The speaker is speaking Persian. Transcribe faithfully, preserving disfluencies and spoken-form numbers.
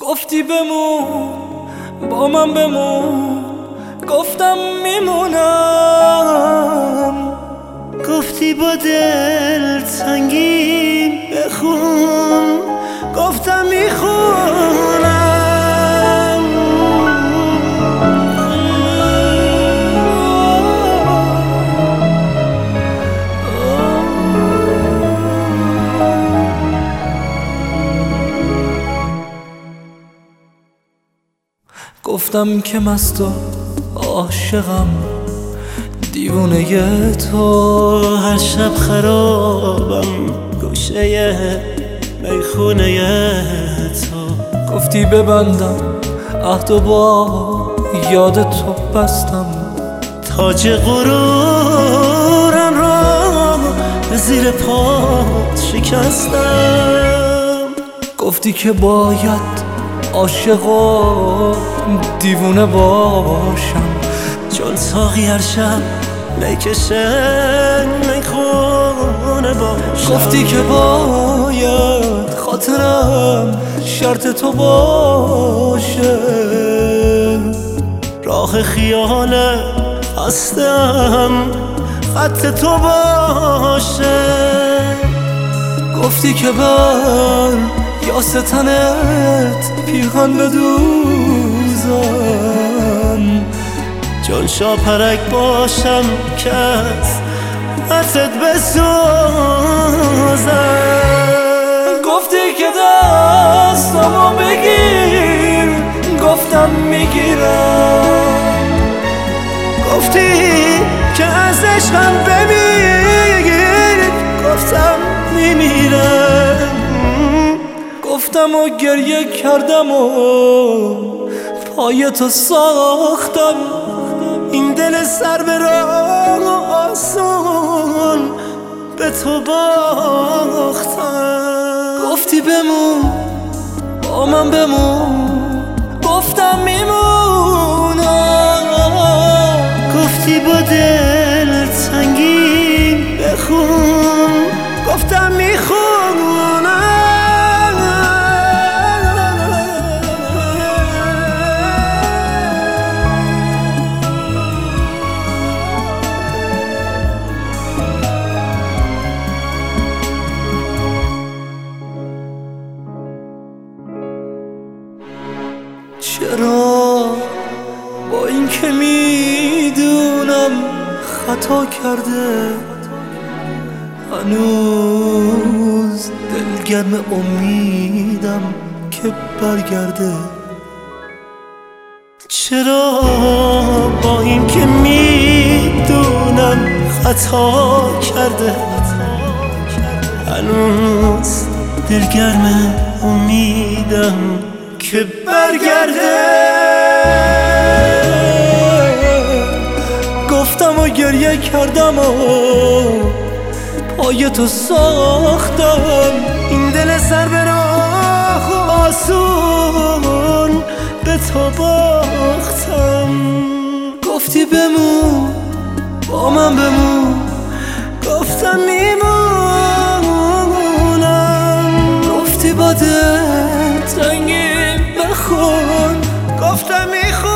گفتی بمون با من بمون، گفتم میمونم. گفتی با دل تنگی بخون، گفتم میخونم. گفتم که مست و عاشقم، دیوونه تو، هر شب خرابم گوشه میخونه تو. گفتی ببندم عهد و با یاد تو بستم، تاج غرورم را زیر پات شکستم. گفتی که باید عاشق و دیوونه باشم، چون ساقی هر شب میکشه میخونه باشم. گفتی که باید خاطرم شرط تو باشه، راه خیال هستم خط تو باشه. گفتی که بر یا ستنت پیغان بدوزم، چون شاپرک باشم که از خطت بسوزم. گفتی که دستمو بگیر، گفتم میگیرم. گفتی که از عشقم بمیر، گفتم میمیرم. گفتم و گریه کردم و پای تو ساختم، این دل سر به راه آسون به تو باختم. گفتی بمون با من بمون، گفتم میمونم. گفتی با دل تنگی بخون، گفتم میخونم. چرا با این که میدونم خطا کرده، هنوز دلگرم امیدم که برگرده. چرا با این که میدونم خطا کرده، هنوز دلگرم امیدم که برگرده. گفتم و گریه کردم و پای تو ساختم، این دل سر به راه آسون به تو باختم. گفتی بمون با من بمون، گفتم میمونم. گفتی با دل تنگی بخون، گفتم میخونم.